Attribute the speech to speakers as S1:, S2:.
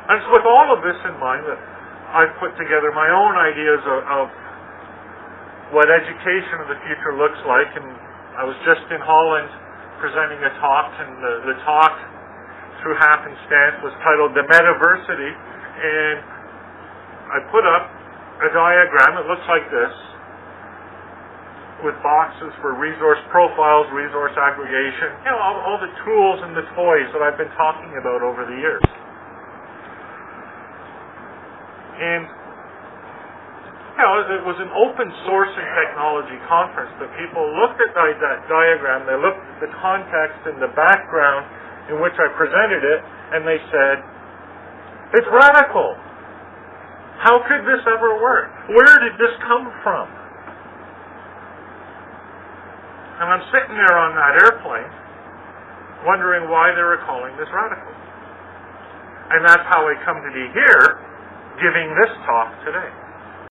S1: And it's with all of this in mind that I've put together my own ideas of what education of the future looks like. And I was just in Holland presenting a talk, and the talk, through happenstance, was titled The Metaversity. And I put up a diagram. It looks like this, with boxes for resource profiles, resource aggregation, all the tools and the toys that I've been talking about over the years. And it was an open source and technology conference, but people looked at that diagram, they looked at the context and the background in which I presented it, and they said, "It's radical. How could this ever work? Where did this come from?" And I'm sitting there on that airplane wondering why they were calling this radical. And that's how I come to be here giving this talk today.